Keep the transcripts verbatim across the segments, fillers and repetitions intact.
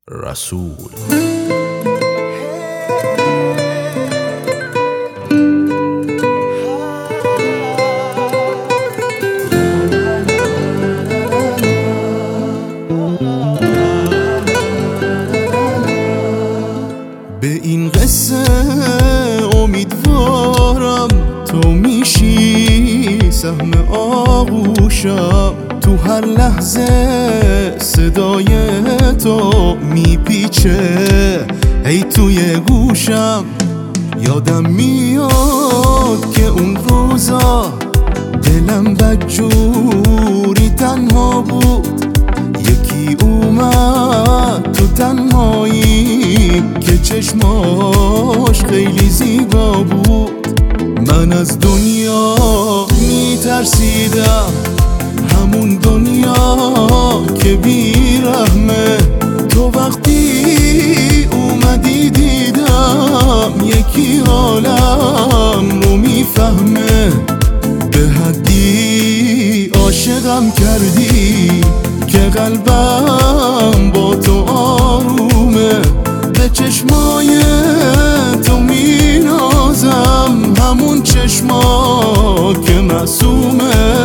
رسول. به این قصه امیدوارم تو میشی سهم آغوشم. تو هر لحظه صدای تو میپیچه هی توی گوشم. یادم میاد که اون روزا دلم بدجوری تنها بود. یکی اومد تو تنهایی که چشماش خیلی زیبا بود. من از دنیا میترسیدم، همون دنیا که بیرحمه. تو وقتی اومدی دیدم یکی حالم رو میفهمه. به حدی عاشقم کردی که قلبم با تو آرومه. به چشمای تو مینازم، همون چشما که معصومه.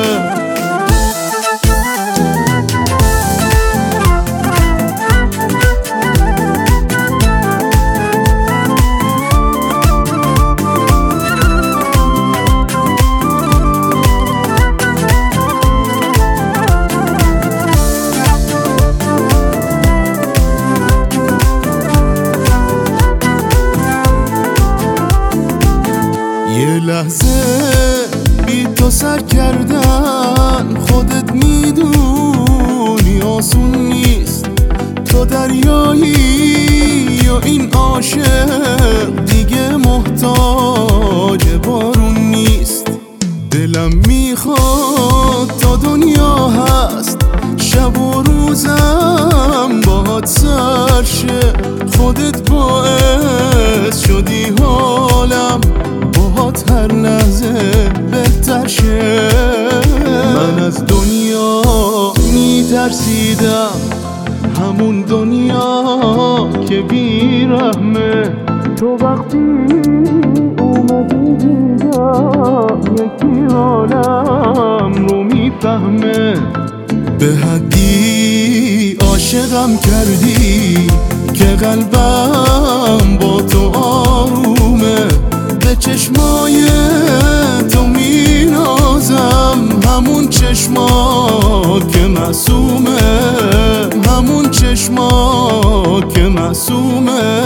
یه لحظه بی تو سر کردن خودت میدونی آسون نیست. تو دریایی یا این عاشق دیگه محتاج بارون نیست. دلم میخواد تا دنیا هست شب و روزم باهات سر شه. خودت باعث شدی حالم باهات هر لحظه بهتر شه. من از دنیا میترسیدم، همون دنیا که بیرحمه. تو وقتی اومدی دیدم یکی حالم رو میفهمه. به حدی عاشقم کردی که قلبم با تو آرومه. به چشمای تو مینازم، همون چشما که معصومه. همون چشما که معصومه.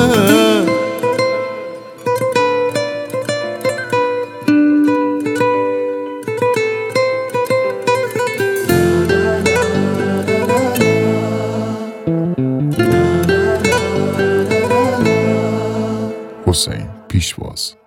حسین پیشواز.